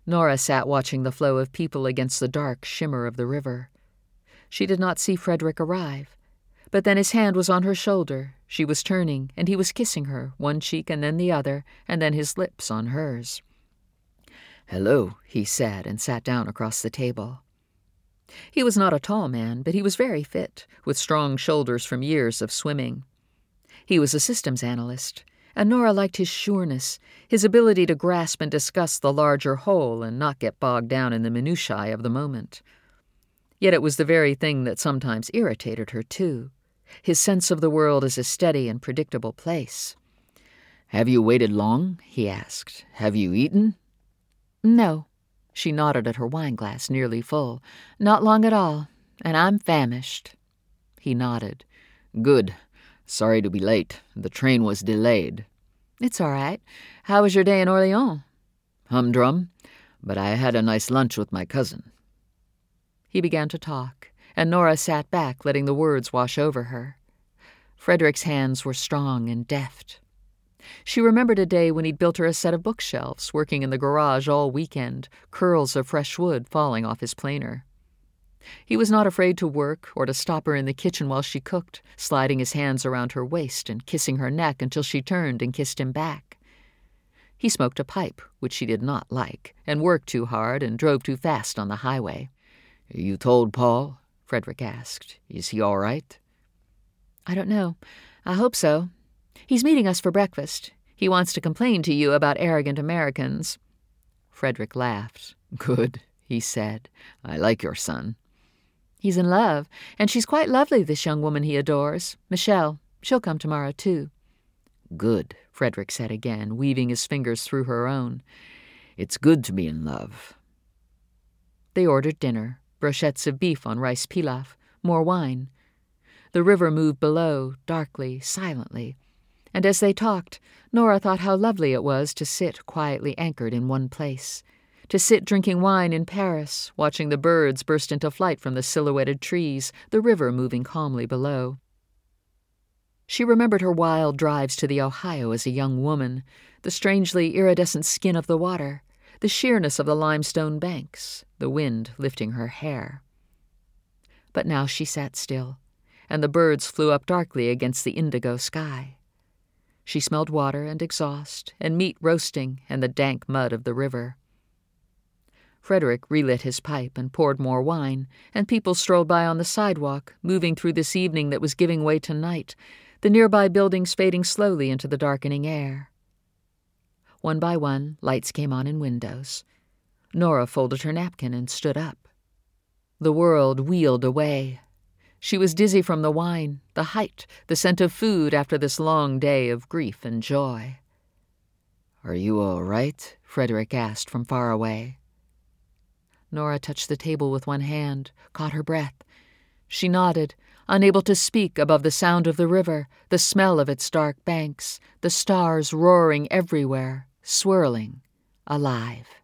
Nora sat watching the flow of people against the dark shimmer of the river. She did not see Frederick arrive. But then his hand was on her shoulder. She was turning, and he was kissing her, one cheek and then the other, and then his lips on hers. "Hello," he said, and sat down across the table. He was not a tall man, but he was very fit, with strong shoulders from years of swimming. He was a systems analyst, and Nora liked his sureness, his ability to grasp and discuss the larger whole and not get bogged down in the minutiae of the moment. Yet it was the very thing that sometimes irritated her, too, his sense of the world as a steady and predictable place. "Have you waited long?" he asked. "Have you eaten?" "No." She nodded at her wineglass, nearly full. "Not long at all, and I'm famished." He nodded. "Good. Sorry to be late. The train was delayed." "It's all right. How was your day in Orléans?" "Humdrum, but I had a nice lunch with my cousin." He began to talk, and Nora sat back, letting the words wash over her. Frederick's hands were strong and deft. She remembered a day when he'd built her a set of bookshelves, working in the garage all weekend, curls of fresh wood falling off his planer. He was not afraid to work or to stop her in the kitchen while she cooked, sliding his hands around her waist and kissing her neck until she turned and kissed him back. He smoked a pipe, which she did not like, and worked too hard and drove too fast on the highway. "You told Paul?" Frederick asked. "Is he all right?" "I don't know. I hope so. He's meeting us for breakfast. He wants to complain to you about arrogant Americans." Frederick laughed. "Good," he said. "I like your son." "He's in love, and she's quite lovely, this young woman he adores. Michelle. She'll come tomorrow, too." "Good," Frederick said again, weaving his fingers through her own. "It's good to be in love." They ordered dinner, brochettes of beef on rice pilaf, more wine. The river moved below, darkly, silently, and as they talked, Nora thought how lovely it was to sit quietly anchored in one place, to sit drinking wine in Paris, watching the birds burst into flight from the silhouetted trees, the river moving calmly below. She remembered her wild drives to the Ohio as a young woman, the strangely iridescent skin of the water, the sheerness of the limestone banks, the wind lifting her hair. But now she sat still, and the birds flew up darkly against the indigo sky. She smelled water and exhaust, and meat roasting, and the dank mud of the river. Frederick relit his pipe and poured more wine, and people strolled by on the sidewalk, moving through this evening that was giving way to night, the nearby buildings fading slowly into the darkening air. One by one, lights came on in windows. Nora folded her napkin and stood up. The world wheeled away. She was dizzy from the wine, the height, the scent of food after this long day of grief and joy. "Are you all right?" Frederick asked from far away. Nora touched the table with one hand, caught her breath. She nodded, unable to speak above the sound of the river, the smell of its dark banks, the stars roaring everywhere, swirling, alive.